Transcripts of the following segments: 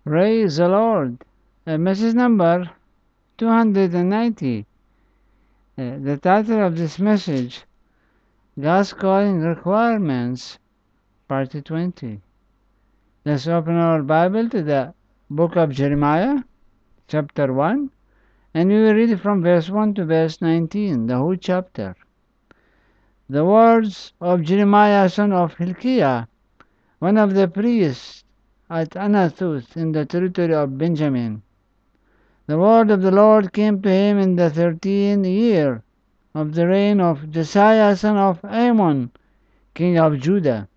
Praise the Lord. Message number 290. The title of this message, God's Calling Requirements, Part 20. Let's open our Bible to the book of Jeremiah, chapter 1, and we will read from verse 1 to verse 19, the whole chapter. The words of Jeremiah, son of Hilkiah, one of the priests at Anathoth in the territory of Benjamin. The word of the Lord came to him in the 13th year of the reign of Josiah son of Ammon, king of Judah,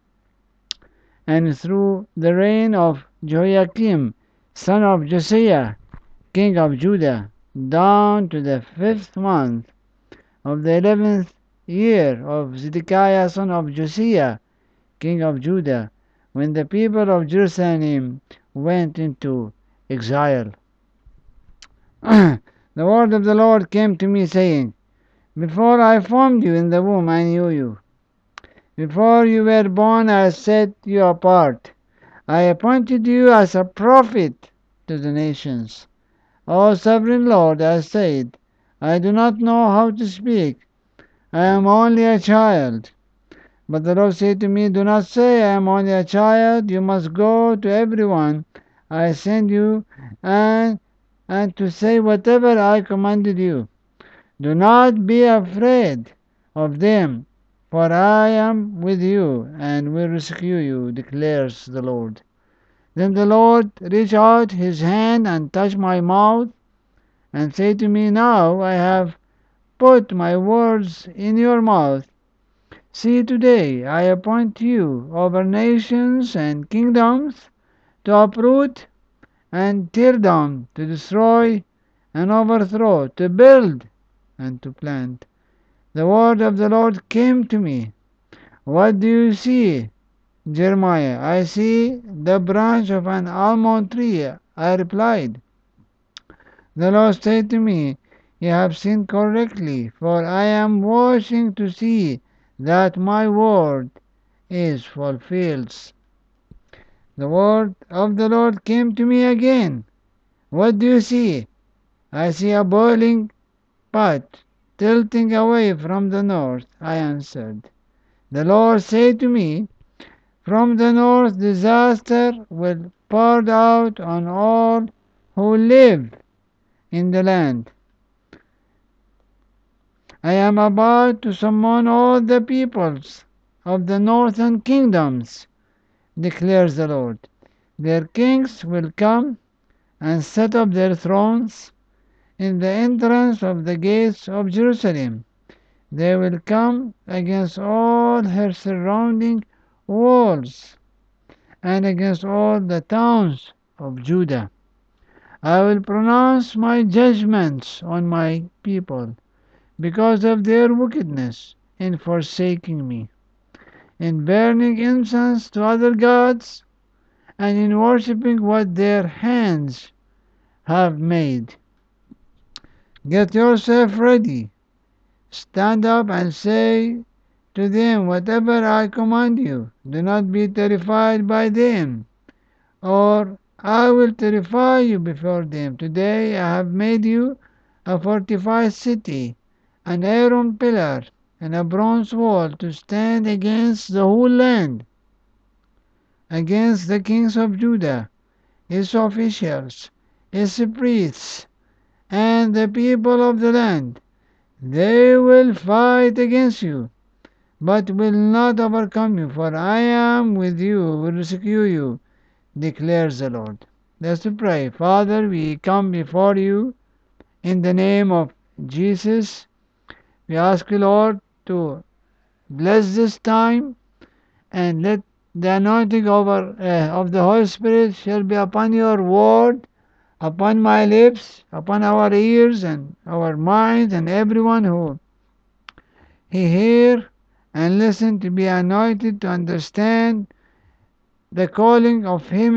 and through the reign of Jehoiakim son of Josiah, king of Judah, down to the 5th month of the 11th year of Zedekiah son of Josiah, king of Judah, when the people of Jerusalem went into exile. The word of the Lord came to me, saying, Before I formed you in the womb, I knew you. Before you were born, I set you apart. I appointed you as a prophet to the nations. O sovereign Lord, I said, I do not know how to speak. I am only a child. But the Lord said to me, Do not say, I am only a child. You must go to everyone I send you and to say whatever I commanded you. Do not be afraid of them, for I am with you and will rescue you, declares the Lord. Then the Lord reached out his hand and touched my mouth and said to me, Now I have put my words in your mouth. See, today I appoint you over nations and kingdoms to uproot and tear down, to destroy and overthrow, to build and to plant. The word of the Lord came to me. What do you see, Jeremiah? I see the branch of an almond tree, I replied. The Lord said to me, You have seen correctly, for I am watching to see that my word is fulfilled. The word of the Lord came to me again. What do you see? I see a boiling pot tilting away from the north, I answered. The Lord said to me, From the north disaster will pour out on all who live in the land. I am about to summon all the peoples of the northern kingdoms, declares the Lord. Their kings will come and set up their thrones in the entrance of the gates of Jerusalem. They will come against all her surrounding walls and against all the towns of Judah. I will pronounce my judgments on my people because of their wickedness in forsaking me, in burning incense to other gods, and in worshipping what their hands have made. Get yourself ready. Stand up and say to them whatever I command you. Do not be terrified by them, or I will terrify you before them. Today I have made you a fortified city, an iron pillar, and a bronze wall to stand against the whole land, against the kings of Judah, its officials, its priests, and the people of the land. They will fight against you, but will not overcome you, for I am with you, will rescue you, declares the Lord. Let's pray. Father, we come before you in the name of Jesus. We ask you, Lord, to bless this time and let the anointing of the Holy Spirit shall be upon your word, upon my lips, upon our ears and our minds, and everyone who hear and listen, to be anointed to understand the calling of him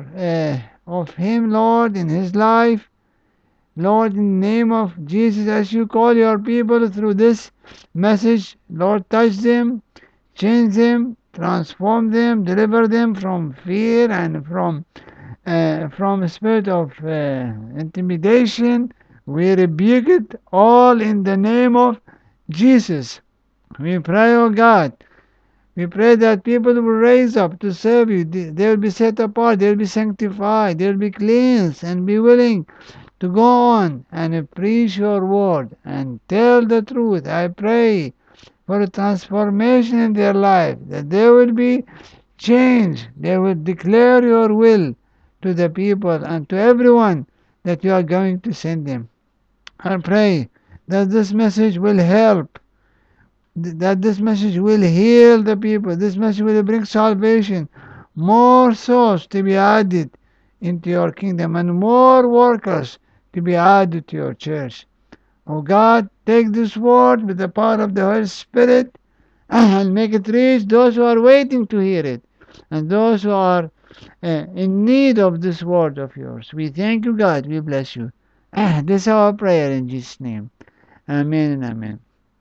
Lord, in his life. Lord, in the name of Jesus, as you call your people through this message, Lord, touch them, change them, transform them, deliver them from fear and from from a spirit of intimidation. We rebuke it all in the name of Jesus. We pray, oh God, we pray that people will raise up to serve you. They will be set apart, they will be sanctified, they will be cleansed and be willing to go on and preach your word and tell the truth. I pray for a transformation in their life, that they will be changed. They will declare your will to the people and to everyone that you are going to send them. I pray that this message will help, that this message will heal the people, this message will bring salvation, more souls to be added into your kingdom, and more workers to be added to your church. Oh God, take this word with the power of the Holy Spirit and make it reach those who are waiting to hear it and those who are in need of this word of yours. We thank you, God. We bless you. This is our prayer in Jesus' name. Amen and amen.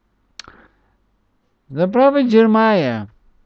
The prophet Jeremiah,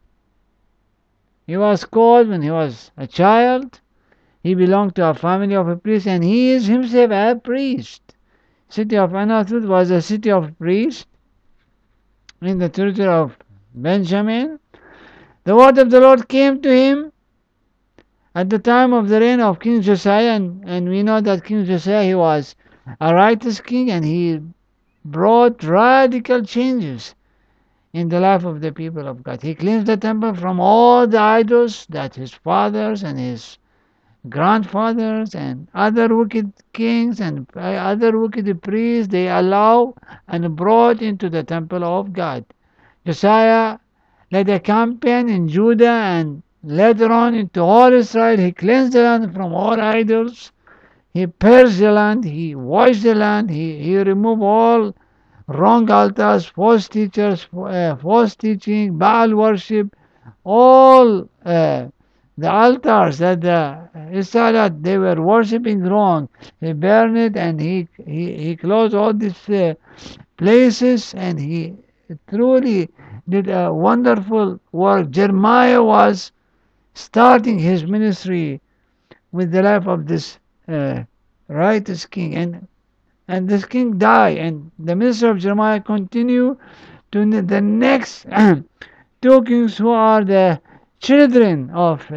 he was called when he was a child. He belonged to a family of a priest, and he is himself a priest. City of Anathot was a city of priests in the territory of Benjamin. The word of the Lord came to him at the time of the reign of King Josiah, and we know that King Josiah, he was a righteous king, and he brought radical changes in the life of the people of God. He cleansed the temple from all the idols that his fathers and his grandfathers and other wicked kings and other wicked priests they allow and brought into the temple of God. Josiah led a campaign in Judah, and later on into all Israel. He cleansed the land from all idols. He purged the land. He washed the land. He removed all wrong altars, false teachers, false teaching, Baal worship, all the altars that the Israelites they were worshipping wrong. He burned it, and he closed all these places, and he truly did a wonderful work. Jeremiah was starting his ministry with the life of this righteous king, and this king died, and the ministry of Jeremiah continued to the next two kings who are the children of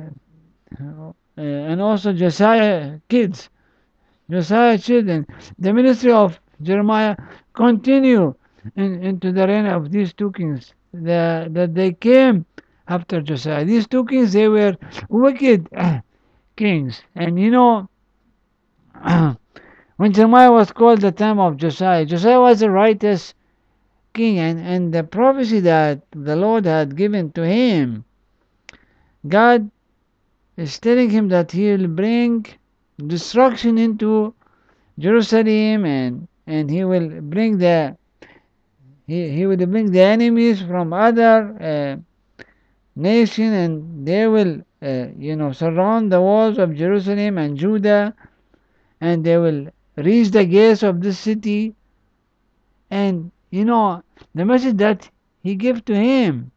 and also Josiah kids, Josiah children. The ministry of Jeremiah continue into the reign of these two kings that they came after Josiah. These two kings, they were wicked kings. And you know, when Jeremiah was called the time of Josiah, Josiah was a righteous king, and the prophecy that the Lord had given to him, God is telling him that he will bring destruction into Jerusalem, and he will bring the he will bring the enemies from other nation, and they will surround the walls of Jerusalem and Judah, and they will reach the gates of the city. And the message that he gave to him,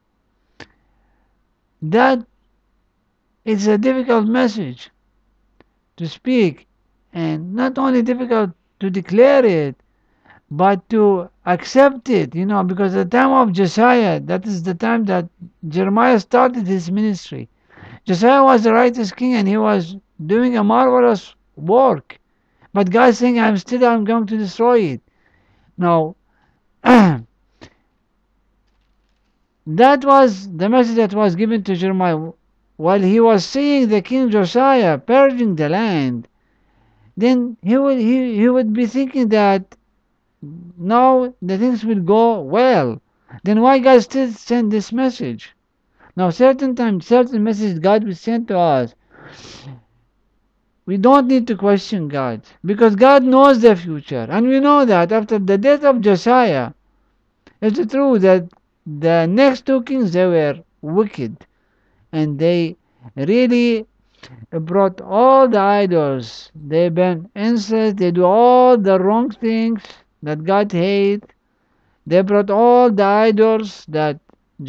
that it's a difficult message to speak, and not only difficult to declare it, but to accept it, because the time of Josiah, that is the time that Jeremiah started his ministry. Josiah was the righteous king, and he was doing a marvelous work. But God is saying, I'm going to destroy it. Now, that was the message that was given to Jeremiah. While he was seeing the king Josiah purging the land, then he would be thinking that now the things will go well. Then why God still send this message? Now certain times, certain messages God will send to us, we don't need to question God, because God knows the future. And we know that after the death of Josiah, it's true that the next two kings, they were wicked, and they really brought all the idols. They burn incense, they do all the wrong things that God hates. They brought all the idols that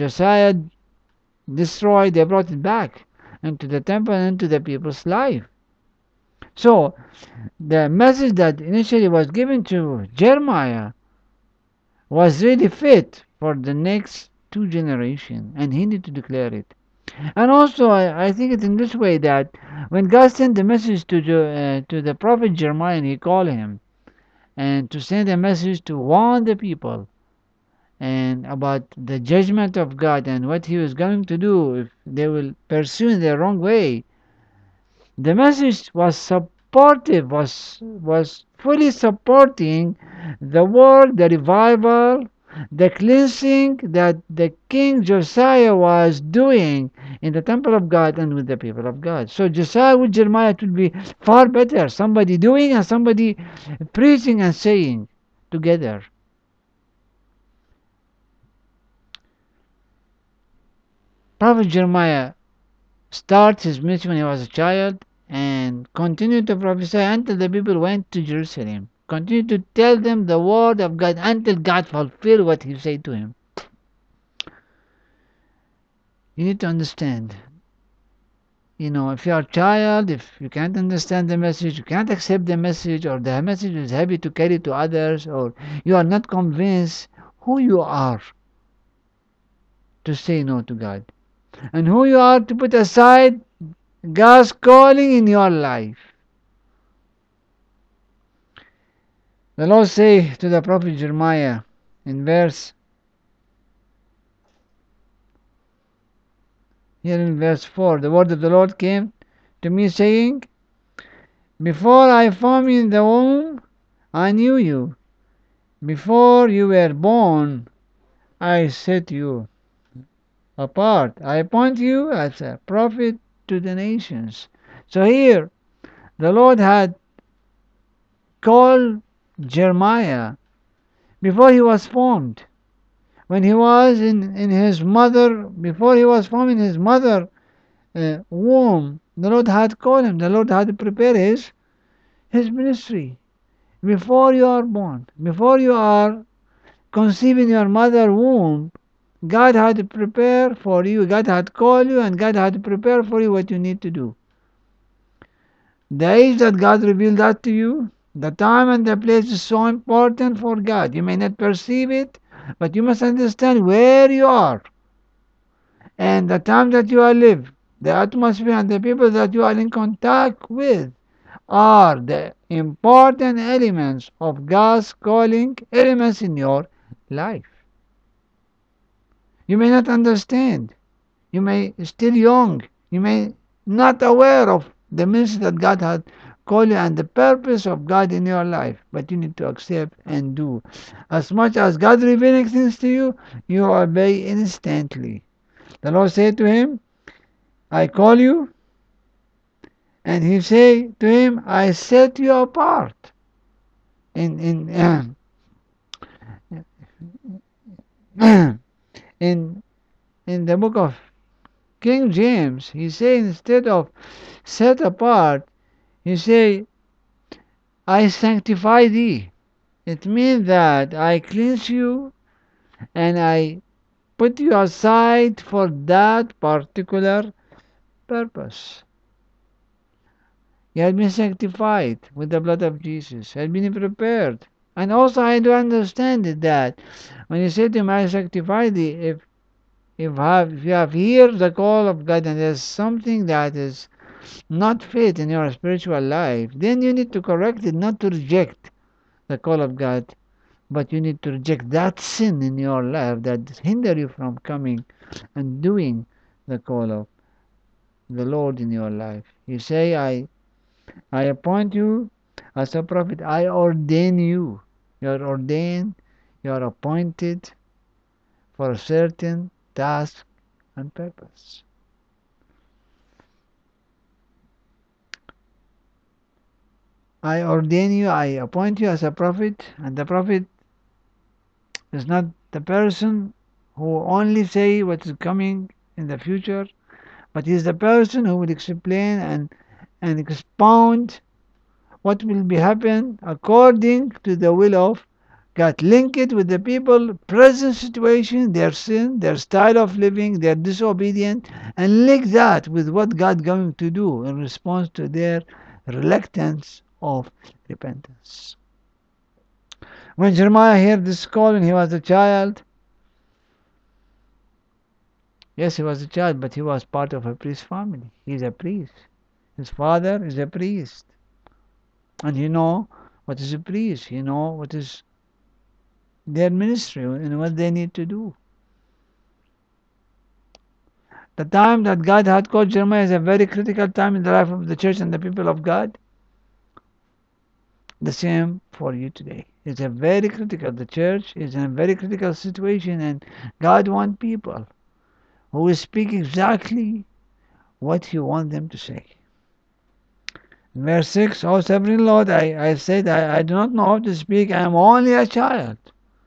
Josiah destroyed, they brought it back into the temple and into the people's life. So the message that initially was given to Jeremiah was really fit for the next two generations, and he needed to declare it. And also, I think it in this way that when God sent the message to the prophet Jeremiah, and he called him and to send a message to warn the people and about the judgment of God and what he was going to do if they will pursue in the wrong way, the message was supportive, was fully supporting the work, the revival, the cleansing that the King Josiah was doing in the temple of God and with the people of God. So Josiah with Jeremiah it would be far better. Somebody doing and somebody preaching and saying together. Prophet Jeremiah started his ministry when he was a child and continued to prophesy until the people went to Jerusalem. Continued to tell them the word of God until God fulfilled what he said to him. You need to understand. If you are a child, if you can't understand the message, you can't accept the message, or the message is heavy to carry to others, or you are not convinced who you are to say no to God, and who you are to put aside God's calling in your life. The Lord say to the prophet Jeremiah in verse 4, the word of the Lord came to me saying, before I formed you in the womb, I knew you. Before you were born, I set you apart. I appoint you as a prophet to the nations. So here, the Lord had called Jeremiah before he was formed. When he was in his mother, before he was formed in his mother womb, the Lord had called him. The Lord had prepared his ministry. Before you are born, before you are conceived in your mother womb, God had prepared for you, God had called you, and God had prepared for you what you need to do. The age that God revealed that to you, the time and the place is so important for God. You may not perceive it, but you must understand where you are and the time that you are live, the atmosphere and the people that you are in contact with are the important elements of God's calling elements in your life. You may not understand. You may still young. You may not aware of the ministry that God had called you and the purpose of God in your life. But you need to accept and do. As much as God revealing things to you, you obey instantly. The Lord said to him, I call you. And he said to him, I set you apart. In in in the book of King James, he say instead of set apart, he say, I sanctify thee. It means that I cleanse you and I put you aside for that particular purpose. You have been sanctified with the blood of Jesus. You have been prepared. And also I do understand it that when you say to him, I sanctify thee, if you have heard the call of God and there's something that is not fit in your spiritual life, then you need to correct it, not to reject the call of God, but you need to reject that sin in your life that hinder you from coming and doing the call of the Lord in your life. You say, I appoint you as a prophet. I ordain you. You are ordained. You are appointed for a certain task and purpose. I ordain you, I appoint you as a prophet, and the prophet is not the person who only say what is coming in the future, but he is the person who will explain and expound what will be happen according to the will of God. Link it with the people present situation, their sin, their style of living, their disobedience, and link that with what God going to do in response to their reluctance of repentance. When Jeremiah heard this call when he was a child, yes, he was a child, but he was part of a priest family. He is a priest. His father is a priest. And you know what is a priest. You know what is their ministry and what they need to do. The time that God had called Jeremiah is a very critical time in the life of the church and the people of God. The same for you today. It's a very critical. The church is in a very critical situation, and God wants people who will speak exactly what He wants them to say. Verse 6, O sovereign Lord, I said, I do not know how to speak. I am only a child.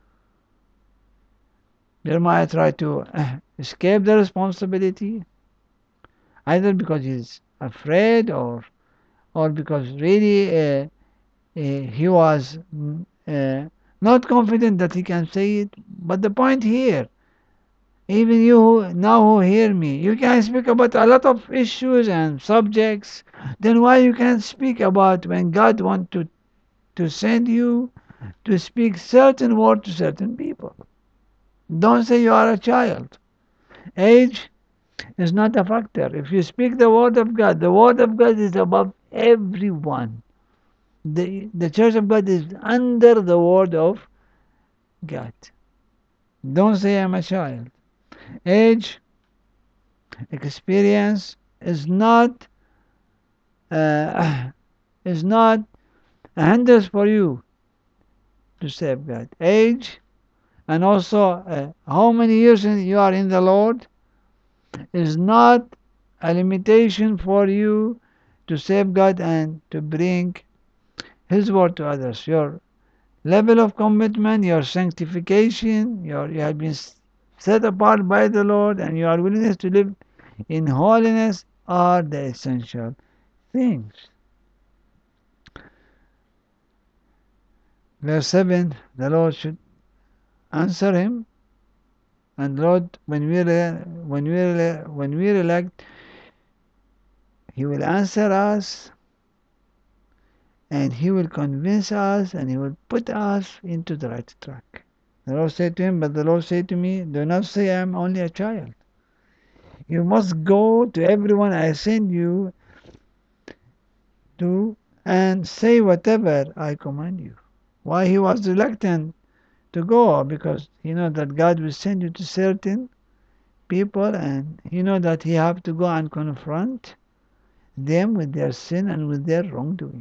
Jeremiah tried to escape the responsibility, either because he's afraid or because really he was not confident that he can say it. But the point here, even you who hear me, you can speak about a lot of issues and subjects. Then why you can't speak about when God wants to send you to speak certain words to certain people? Don't say you are a child. Age is not a factor. If you speak the word of God is above everyone. The church of God is under the word of God. Don't say I'm a child. Age, experience uh, is not a hindrance for you to serve God. Age and also how many years you are in the Lord is not a limitation for you to serve God and to bring His word to others. Your level of commitment, your sanctification, you have been set apart by the Lord, and your willingness to live in holiness are the essential things. Verse 7, the Lord should answer him, and Lord, when we elect, He will answer us, and He will convince us, and He will put us into the right track. The Lord said to him, but the Lord said to me, do not say I am only a child. You must go to everyone I send you to and say whatever I command you. Why he was reluctant to go? Because he know that God will send you to certain people, and he know that he have to go and confront them with their sin and with their wrongdoing.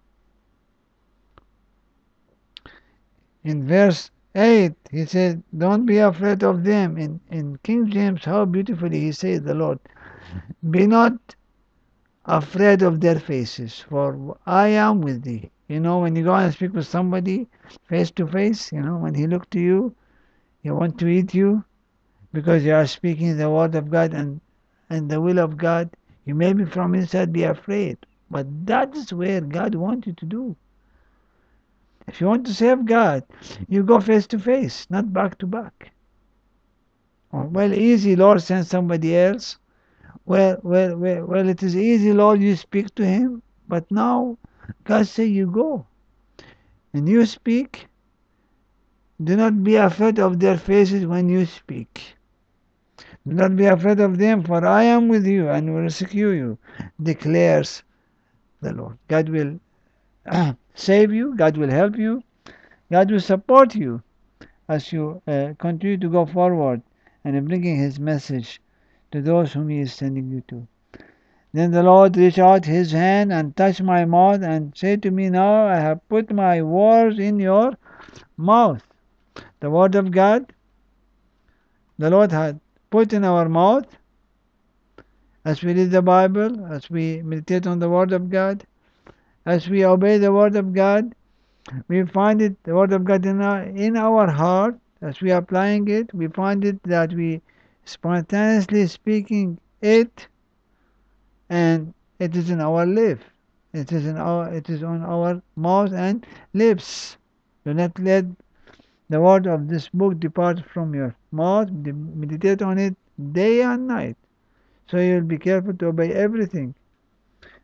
In verse 8, he said, don't be afraid of them. In King James, how beautifully he says the Lord, be not afraid of their faces, for I am with thee. You know, when you go and speak with somebody face to face, you know, when he look to you, he want to eat you because you are speaking the word of God and the will of God. You may be from inside be afraid, but that is where God wants you to do. If you want to serve God, you go face to face, not back to back. Well, easy, Lord, send somebody else. Well, it is easy, Lord, you speak to him, but now God say you go and you speak. Do not be afraid of their faces when you speak. Do not be afraid of them, for I am with you and will rescue you, declares the Lord. God will save you, God will help you, God will support you as you continue to go forward and bringing His message to those whom He is sending you to. Then the Lord reached out His hand and touched my mouth and said to me, now I have put my words in your mouth. The word of God, the Lord had put in our mouth as we read the Bible, as we meditate on the word of God, as we obey the word of God. We find it, the word of God in our heart. As we are applying it, we find it that we spontaneously speaking it, and it is in our lips. It is on our mouth and lips. Do not let the word of this book depart from your mouth. Meditate on it day and night, so you'll be careful to obey everything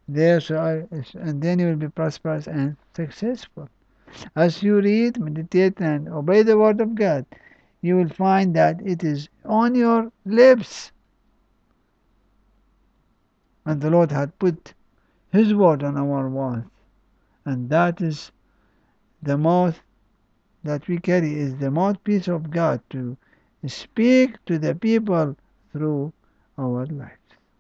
there, and then you will be prosperous and successful. As you read, meditate, and obey the word of God, you will find that it is on your lips, and the Lord had put His word on our mouth, and that is the mouth that we carry is the mouthpiece of God to speak to the people through our lives.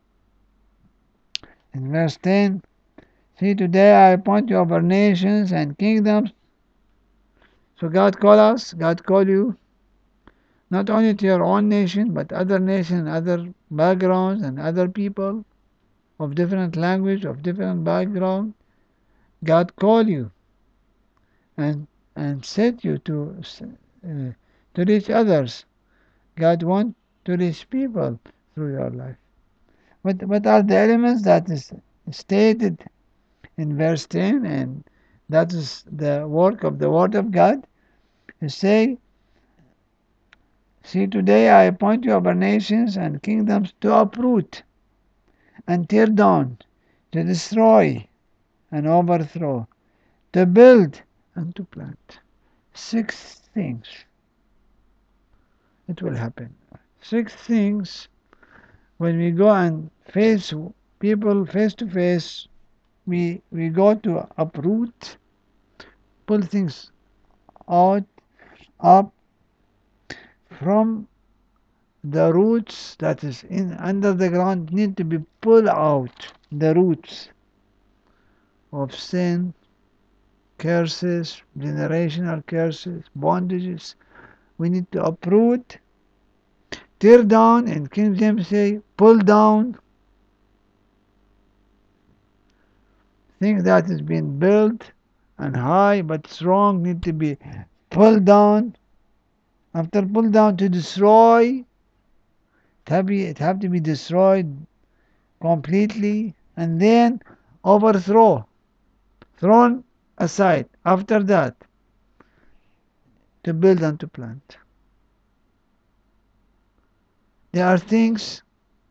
In verse 10, see, today I appoint you over nations and kingdoms. So God call us, God call you, not only to your own nation, but other nations, other backgrounds, and other people of different language, of different background. God call you and set you to reach others. God want to reach people through your life. What are the elements that is stated in verse 10, and that is the work of the Word of God? You say, see, today I appoint you over nations and kingdoms to uproot and tear down, to destroy and overthrow, to build and to plant. 6 things. It will happen. 6 things when we go and face people face to face. We go to uproot, pull things out, up from the roots that is in under the ground, need to be pulled out. The roots of sin, curses, generational curses, bondages. We need to uproot, tear down, and King James say pull down. Things that has been built and high but strong need to be pulled down. After pulled down, to destroy, it have to be destroyed completely, and then overthrow, thrown aside. After that, to build and to plant. There are things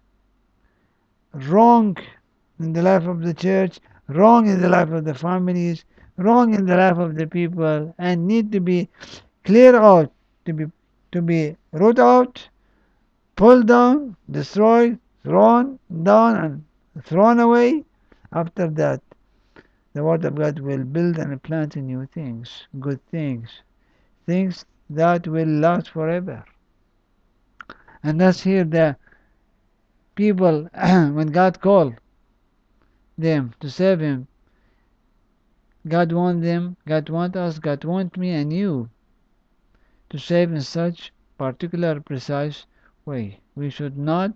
wrong in the life of the church, wrong in the life of the families, wrong in the life of the people, and need to be cleared out, to be rooted out, pulled down, destroyed, thrown down, and thrown away. After that, the Word of God will build and plant new things, good things, things that will last forever. And that's here the people, when God called them to serve Him, God want them, God want us, God want me and you to serve in such particular, precise way. We should not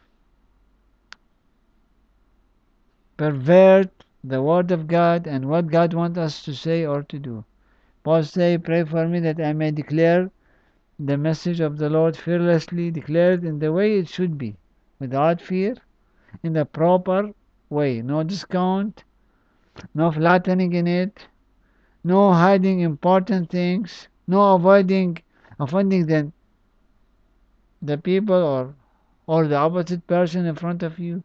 pervert the Word of God and what God wants us to say or to do. Paul say, pray for me that I may declare the message of the Lord fearlessly, declared in the way it should be, without fear, in the proper way. No discount, no flattening in it, no hiding important things, no avoiding offending the people or the opposite person in front of you.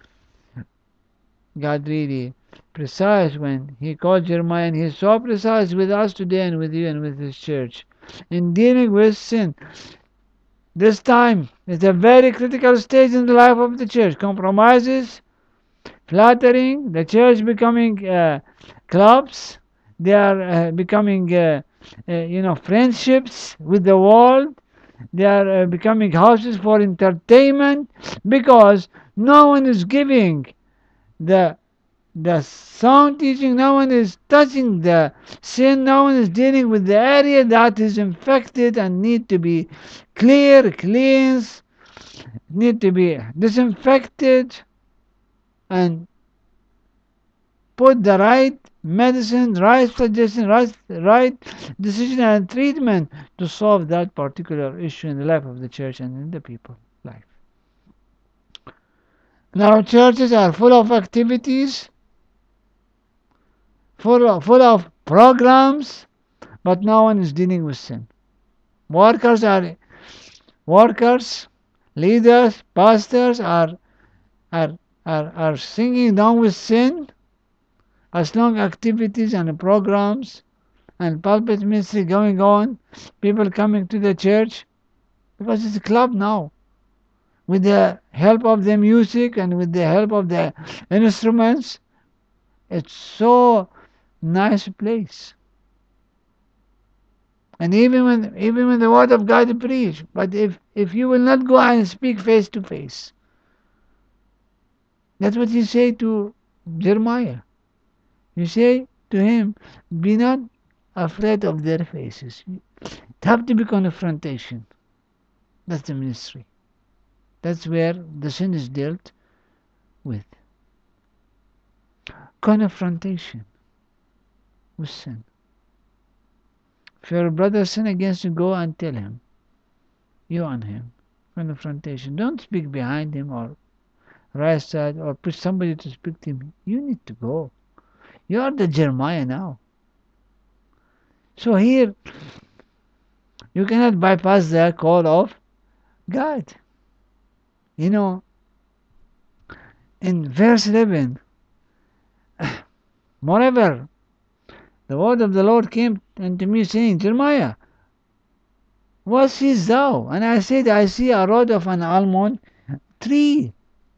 God really precise when He called Jeremiah, and He's so precise with us today and with you and with His church in dealing with sin. This time is a very critical stage in the life of the church. Compromises, flattering, the church becoming clubs. They are becoming, friendships with the world. They are becoming houses for entertainment because no one is giving the sound teaching. No one is touching the sin. No one is dealing with the area that is infected and need to be cleansed, need to be disinfected, and put the right medicine, right suggestion, right decision and treatment to solve that particular issue in the life of the church and in the people life. Now churches are full of activities, full of programs, but no one is dealing with sin. Workers, leaders, pastors are are sinking down with sin, as long activities and programs and pulpit ministry going on, people coming to the church, because it's a club now. With the help of the music and with the help of the instruments, it's so nice place. And even when the word of God is preached, but if you will not go and speak face to face, that's what you say to Jeremiah. You say to him, be not afraid of their faces. It have to be confrontation. That's the ministry. That's where the sin is dealt with. Confrontation with sin. If your brother sin against you, go and tell him. You and him. Confrontation. Don't speak behind him or right side or push somebody to speak to him. You need to go. You are the Jeremiah now. So here, you cannot bypass the call of God. You know, in verse 11, moreover, the word of the Lord came unto me, saying, Jeremiah, what seest thou? And I said, I see a rod of an almond tree.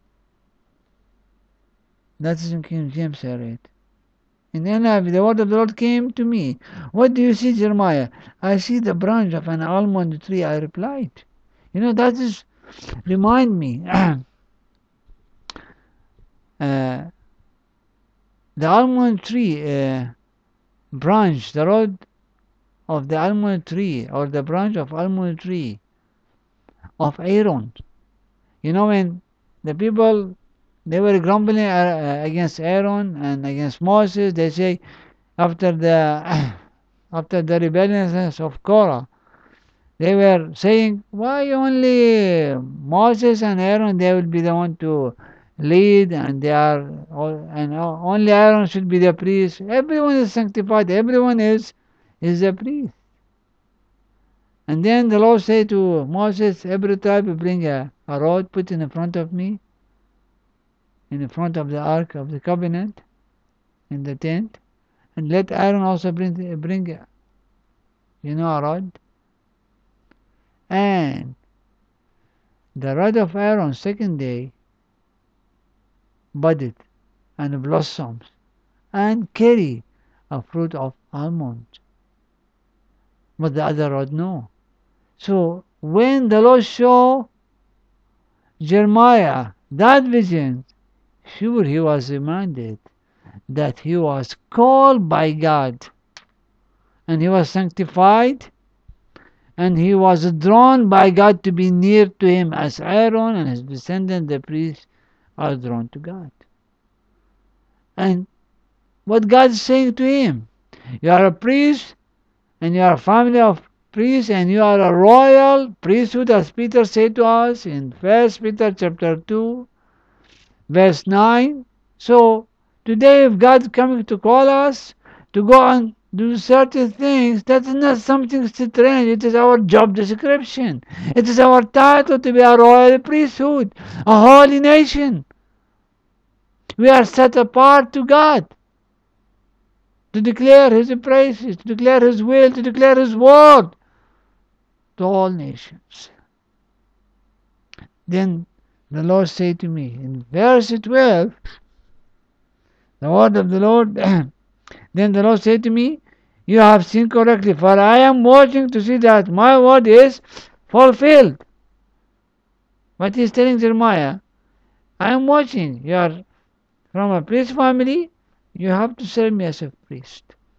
That is in King James I read. In NIV, the word of the Lord came to me. What do you see, Jeremiah? I see the branch of an almond tree, I replied. You know, that is, remind me, the almond tree branch, the rod of the almond tree, or the branch of almond tree of Aaron. You know, when the people, they were grumbling against Aaron and against Moses, they say, after the after the rebelliousness of Korah, they were saying, why only Moses and Aaron, they will be the one to lead, and only Aaron should be the priest. Everyone is sanctified, everyone is a priest. And then the Lord said to Moses, every tribe bring a rod, put in front of me, in front of the ark of the covenant, in the tent, and let Aaron also bring a rod. And the rod of Aaron, second day, budded and blossoms and carry a fruit of almond. But the other rod, no. So when the Lord showed Jeremiah that vision, sure he was reminded that he was called by God and he was sanctified and he was drawn by God to be near to him, as Aaron and his descendants, the priests, are drawn to God. And what God is saying to him, you are a priest and you are a family of priests and you are a royal priesthood, as Peter said to us in 1 Peter chapter 2 verse 9. So today, if God is coming to call us to go and do certain things, that is not something strange. It is our job description. It is our title to be a royal priesthood, a holy nation. We are set apart to God to declare His praises, to declare His will, to declare His word to all nations. Then the Lord said to me in verse 12, the word of the Lord, then the Lord said to me, you have seen correctly, for I am watching to see that my word is fulfilled. What he's telling Jeremiah, I am watching. You are from a priest family, you have to serve me as a priest.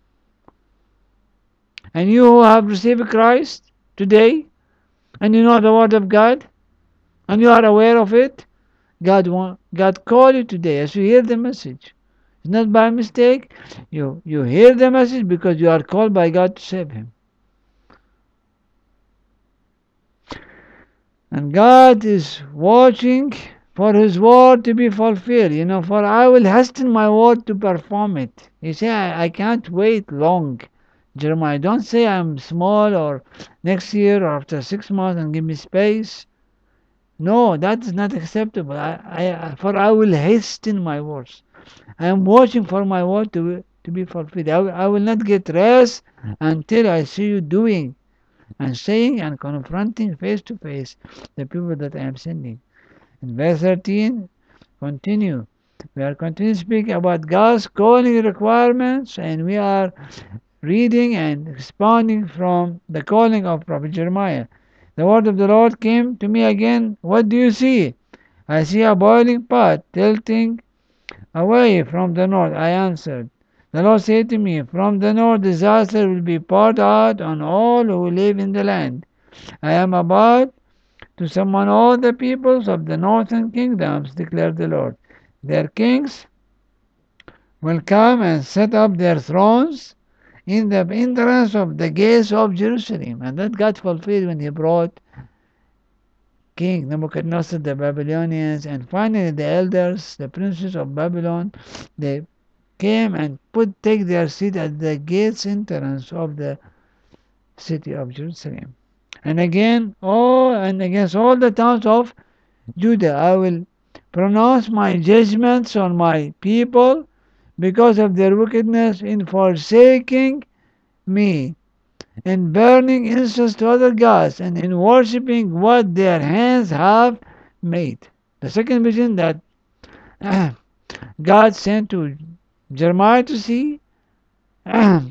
And you who have received Christ today, and you know the word of God, and you are aware of it, God called you today as you hear the message. It's not by mistake. You hear the message because you are called by God to save him. And God is watching for his word to be fulfilled. For I will hasten my word to perform it. You say, I can't wait long. Jeremiah, don't say I'm small or next year or after 6 months and give me space. No, that is not acceptable. For I will hasten my words. I am watching for my word to be fulfilled. I will not get rest until I see you doing and saying and confronting face to face the people that I am sending. In verse 13, continue. We are continuing speaking about God's calling requirements, and we are reading and responding from the calling of Prophet Jeremiah. The word of the Lord came to me again. What do you see? I see a boiling pot tilting away from the north. I answered. The Lord said to me, from the north disaster will be poured out on all who live in the land. I am about to summon all the peoples of the northern kingdoms, declared the Lord. Their kings will come and set up their thrones in the entrance of the gates of Jerusalem. And that got fulfilled when he brought King Nebuchadnezzar, the Babylonians, and finally the elders, the princes of Babylon, they came and take their seat at the gates entrance of the city of Jerusalem. And against all the towns of Judah, I will pronounce my judgments on my people because of their wickedness in forsaking me, in burning incense to other gods, and in worshipping what their hands have made. The second vision that God sent to Jeremiah to see, a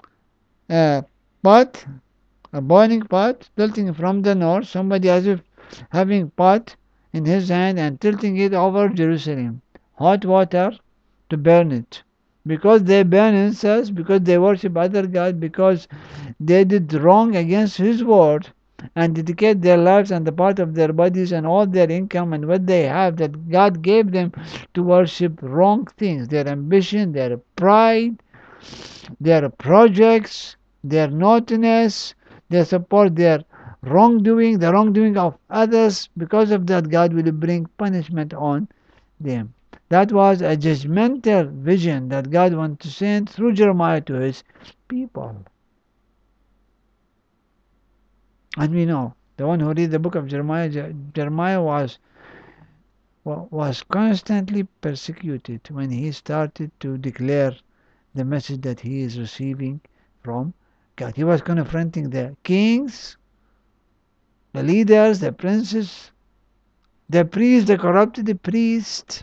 pot, a boiling pot, tilting from the north, somebody as if having pot in his hand and tilting it over Jerusalem. Hot water to burn it. Because they burn incense, because they worship other gods, because they did wrong against His word and dedicate their lives and the part of their bodies and all their income and what they have that God gave them to worship wrong things, their ambition, their pride, their projects, their naughtiness, they support their wrongdoing, the wrongdoing of others. Because of that, God will bring punishment on them. That was a judgmental vision that God wanted to send through Jeremiah to his people. And we know, the one who read the book of Jeremiah, Jeremiah was constantly persecuted when he started to declare the message that he is receiving from God. He was confronting the kings, the leaders, the princes, the priests, the corrupted priests.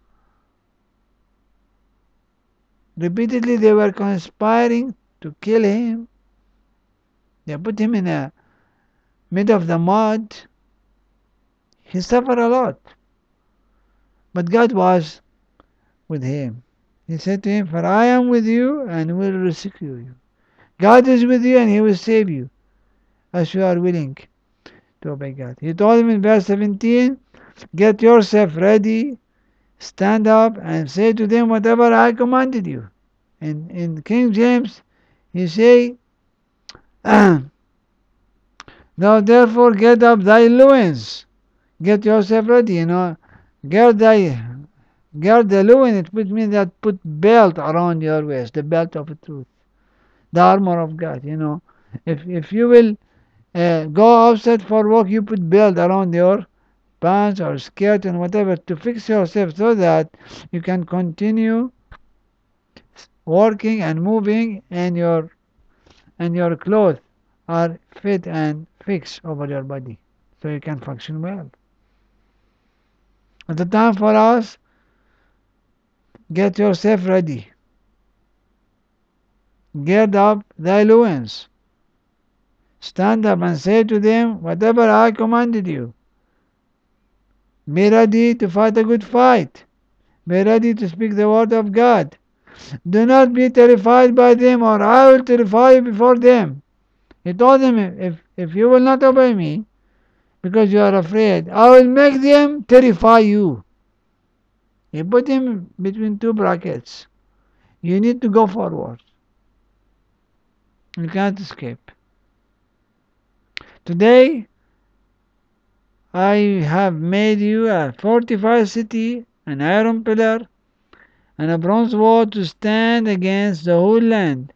Repeatedly they were conspiring to kill him. They put him in a mid of the mud. He suffered a lot. But God was with him. He said to him, for I am with you and will rescue you. God is with you and He will save you as you are willing to obey God. He told him in verse 17, get yourself ready, stand up and say to them whatever I commanded you. In King James, he say, now therefore get up thy loins. Get yourself ready, Gird the loin, it would mean that put belt around your waist, the belt of truth, the armor of God, If you will go outside for work, you put belt around your pants or skirt and whatever to fix yourself so that you can continue working and moving and your clothes are fit and fixed over your body so you can function well. At the time for us, get yourself ready. Gird up thy loins. Stand up and say to them whatever I commanded you. Be ready to fight a good fight. Be ready to speak the word of God. Do not be terrified by them, or I will terrify you before them. He told them, if you will not obey me, because you are afraid, I will make them terrify you. He put him between two brackets. You need to go forward. You can't escape. Today, I have made you a fortified city, an iron pillar, and a bronze wall to stand against the whole land,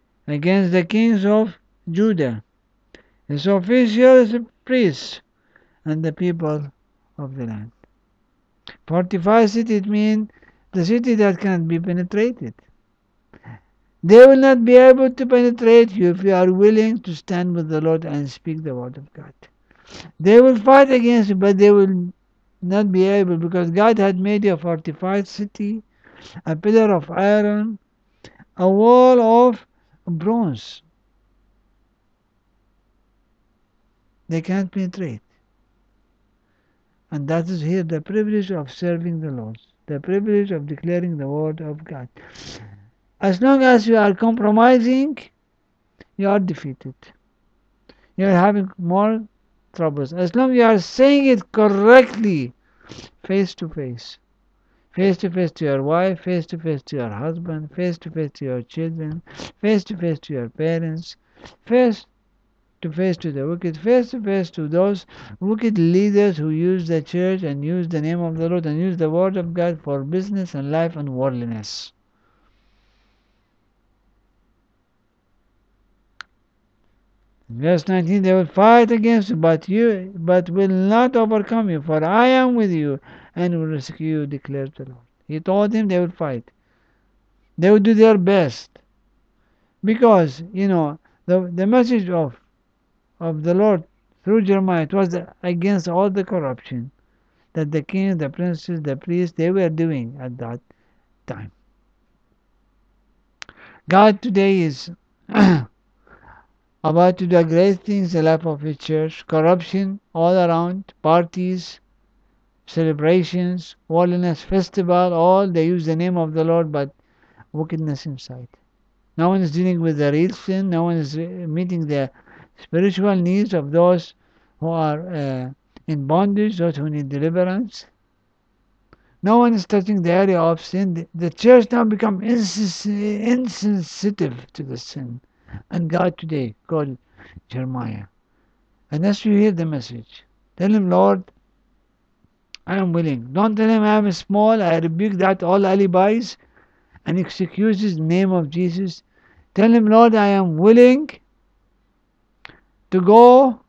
against the kings of Judah, his officials, priests, and the people of the land. Fortified city, it means the city that cannot be penetrated. They will not be able to penetrate you if you are willing to stand with the Lord and speak the word of God. They will fight against you, but they will not be able, because God had made you a fortified city, a pillar of iron, a wall of bronze. They can't penetrate. And that is here the privilege of serving the Lord, the privilege of declaring the word of God. As long as you are compromising, you are defeated. You are having more troubles. As long as you are saying it correctly, face to face. Face to face to your wife, face to face to your husband, face to face to your children, face to face to your parents, face to face to the wicked, face to face to those wicked leaders who use the church and use the name of the Lord and use the word of God for business and life and worldliness. Verse 19, they will fight against you, but will not overcome you, for I am with you and will rescue you, declares the Lord. He told him they will fight. They will do their best. Because, the message of the Lord through Jeremiah, it was against all the corruption that the king, the princes, the priests, they were doing at that time. God today is about to do great things in the life of His church. Corruption all around, parties, celebrations, worldliness, festival, all they use the name of the Lord, but wickedness inside. No one is dealing with the real sin. No one is meeting the spiritual needs of those who are in bondage, those who need deliverance. No one is touching the area of sin. The church now become insensitive to the sin. And God today called Jeremiah. And as you hear the message, tell him, Lord, I am willing. Don't tell him I am small. I rebuke that all alibis and excuses in the name of Jesus. Tell him, Lord, I am willing to go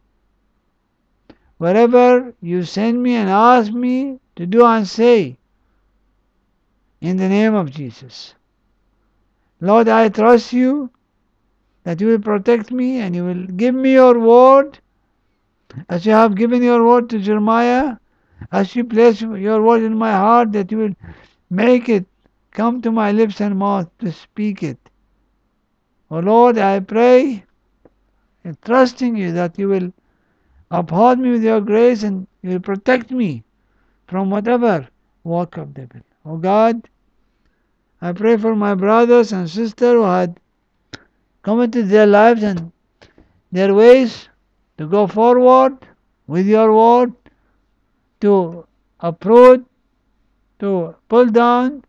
wherever you send me and ask me to do and say in the name of Jesus. Lord, I trust you that you will protect me and you will give me your word as you have given your word to Jeremiah, as you place your word in my heart, that you will make it come to my lips and mouth to speak it. Oh Lord, I pray and trusting you that you will uphold me with your grace and you will protect me from whatever work of devil. Oh God, I pray for my brothers and sisters who had committed their lives and their ways to go forward with your word, to uproot, to pull down,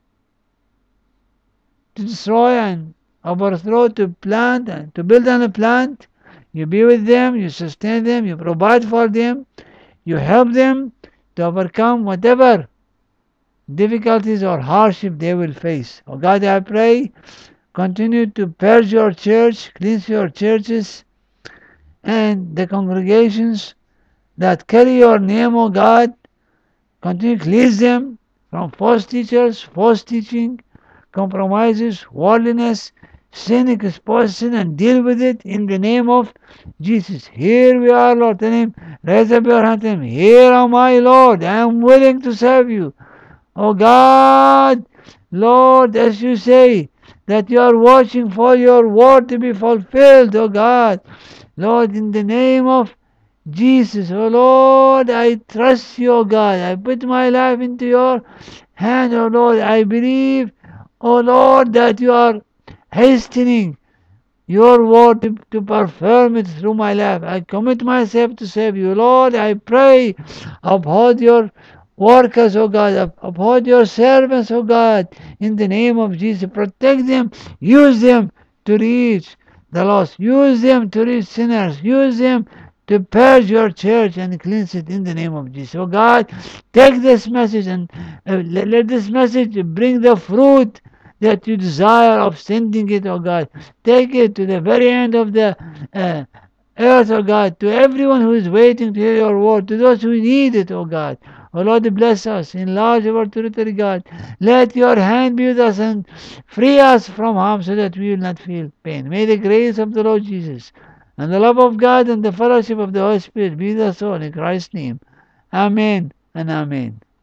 to destroy and overthrow, to plant and to build on a plant. You be with them, you sustain them, you provide for them, you help them to overcome whatever difficulties or hardship they will face. Oh God, I pray, continue to purge your church, cleanse your churches and the congregations that carry your name, O God. Continue to cleanse them from false teachers, false teaching, compromises, worldliness, sin, expose sin, and deal with it in the name of Jesus. Here we are, Lord. Tell him, raise up your hand. Tell him, here am I, Lord. I am willing to serve you. Oh God, Lord, as you say, that you are watching for your word to be fulfilled, oh God. Lord, in the name of Jesus, oh Lord, I trust you, oh God. I put my life into your hand, oh Lord. I believe, oh Lord, that you are hastening your word to perform it through my life. I commit myself to serve you. Lord, I pray, uphold your workers, oh God, uphold your servants, oh God, in the name of Jesus. Protect them, use them to reach the lost, use them to reach sinners, use them to purge your church and cleanse it in the name of Jesus. Oh God, take this message and let this message bring the fruit that you desire of sending it, oh God. Take it to the very end of the earth, O God, to everyone who is waiting to hear your word, to those who need it, O God. O Lord, bless us, enlarge our territory, God. Let your hand be with us and free us from harm so that we will not feel pain. May the grace of the Lord Jesus and the love of God and the fellowship of the Holy Spirit be with us all in Christ's name. Amen and amen.